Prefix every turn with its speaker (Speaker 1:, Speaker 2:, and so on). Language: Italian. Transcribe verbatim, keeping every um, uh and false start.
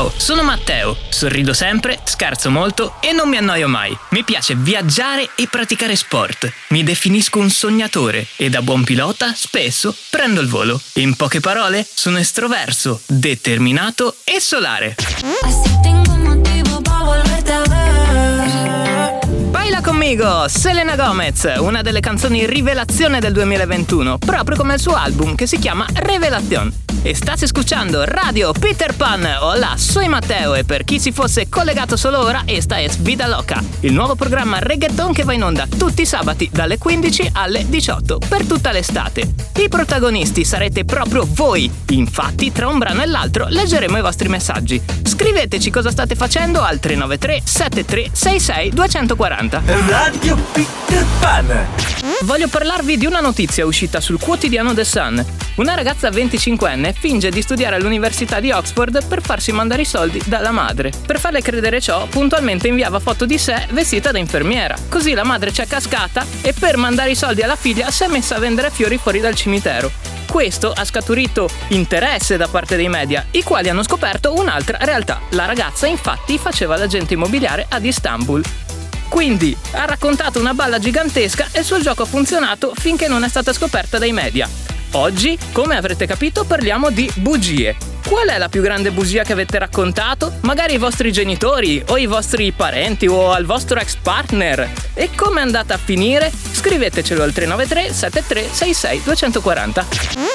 Speaker 1: Ciao, sono Matteo, sorrido sempre, scherzo molto e non mi annoio mai. Mi piace viaggiare e praticare sport. Mi definisco un sognatore e da buon pilota spesso prendo il volo. In poche parole, sono estroverso, determinato e solare. Baila conmigo, Selena Gomez, una delle canzoni rivelazione del duemilaventuno, proprio come il suo album che si chiama Revelación. E state ascoltando Radio Peter Pan. Hola, soy Matteo e per chi si fosse collegato solo ora, esta es Vida Loca, il nuovo programma reggaeton che va in onda tutti i sabati dalle quindici alle diciotto per tutta l'estate. I protagonisti sarete proprio voi. Infatti, tra un brano e l'altro leggeremo i vostri messaggi. Scriveteci cosa state facendo al tre nove tre sette tre sei sei due quattro zero.
Speaker 2: Radio Peter Pan.
Speaker 1: Voglio parlarvi di una notizia uscita sul quotidiano The Sun. Una ragazza venticinquenne finge di studiare all'università di Oxford per farsi mandare i soldi dalla madre. Per farle credere ciò, puntualmente inviava foto di sé vestita da infermiera. Così la madre c'è cascata e per mandare i soldi alla figlia si è messa a vendere fiori fuori dal cimitero. Questo ha scaturito interesse da parte dei media, i quali hanno scoperto un'altra realtà. La ragazza infatti faceva l'agente immobiliare ad Istanbul. Quindi ha raccontato una balla gigantesca e il suo gioco ha funzionato finché non è stata scoperta dai media. Oggi, come avrete capito, parliamo di bugie. Qual è la più grande bugia che avete raccontato? Magari ai vostri genitori, o ai vostri parenti, o al vostro ex partner. E come è andata a finire? Scrivetecelo al tre nove tre sette tre sei sei due quattro zero.